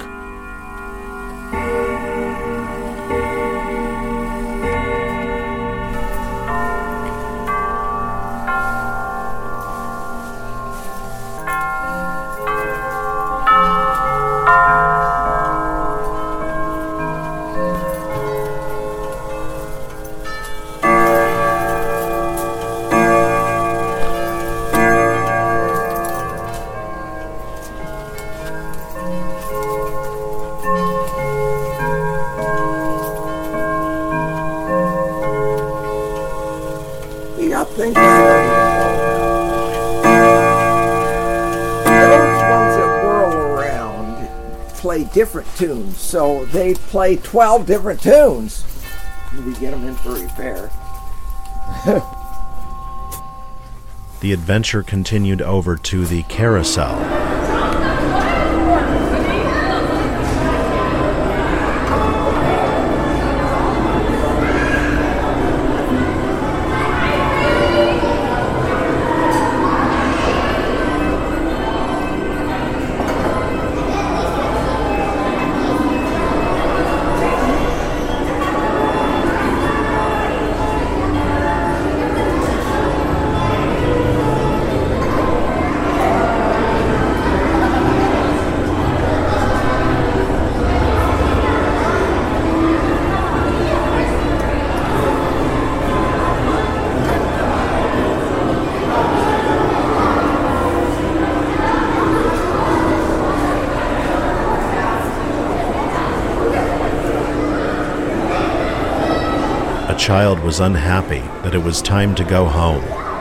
[SPEAKER 13] Different tunes, so they play 12 different tunes. We get them in for repair.
[SPEAKER 4] The adventure continued over to the carousel. A child was unhappy that it was time to go home.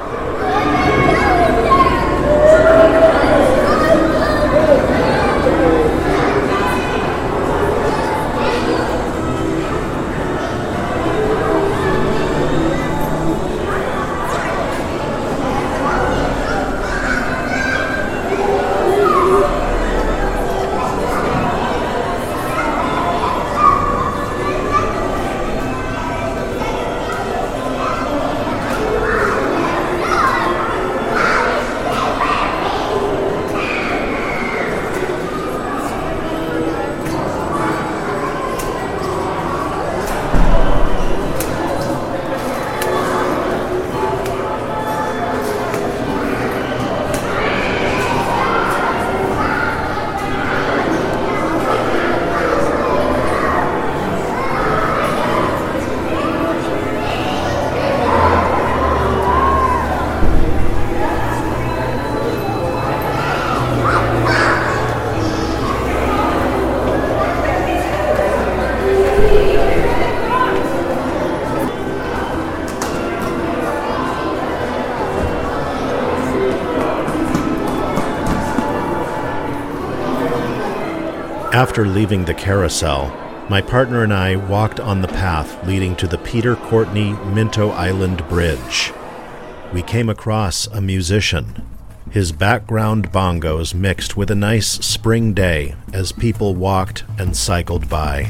[SPEAKER 4] After leaving the carousel, my partner and I walked on the path leading to the Peter Courtney Minto Island Bridge. We came across a musician. His background bongos mixed with a nice spring day as people walked and cycled by.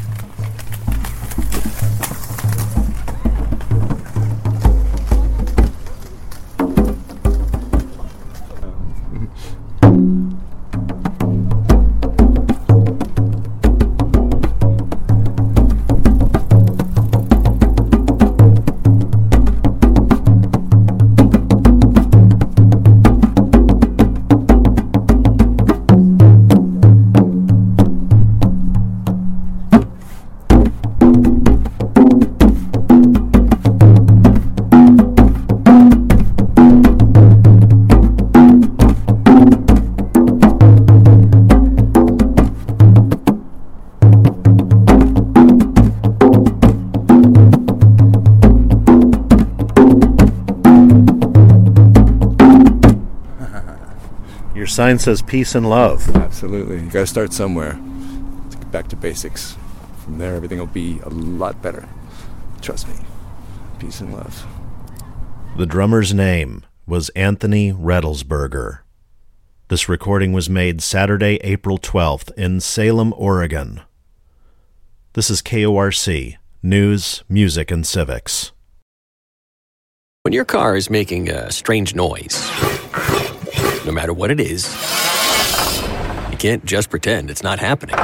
[SPEAKER 4] Your sign says peace and love.
[SPEAKER 14] Absolutely. You got to start somewhere. Let's get back to basics. From there, everything will be a lot better. Trust me. Peace and love.
[SPEAKER 4] The drummer's name was Anthony Redelsberger. This recording was made Saturday, April 12th in Salem, Oregon. This is KORC, News, Music, and Civics.
[SPEAKER 15] When your car is making a strange noise, no matter what it is, you can't just pretend it's not happening.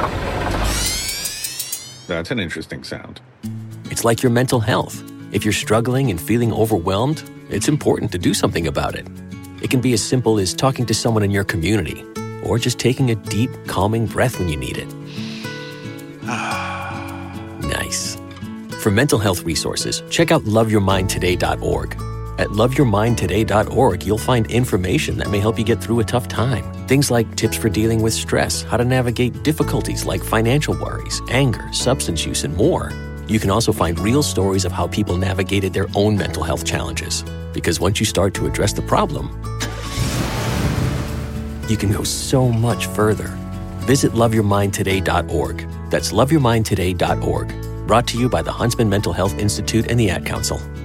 [SPEAKER 16] That's an interesting sound.
[SPEAKER 15] It's like your mental health. If you're struggling and feeling overwhelmed, it's important to do something about it. It can be as simple as talking to someone in your community, or just taking a deep, calming breath when you need it. Nice. For mental health resources, check out loveyourmindtoday.org. At loveyourmindtoday.org, you'll find information that may help you get through a tough time. Things like tips for dealing with stress, how to navigate difficulties like financial worries, anger, substance use, and more. You can also find real stories of how people navigated their own mental health challenges. Because once you start to address the problem, you can go so much further. Visit loveyourmindtoday.org. That's loveyourmindtoday.org. Brought to you by the Huntsman Mental Health Institute and the Ad Council.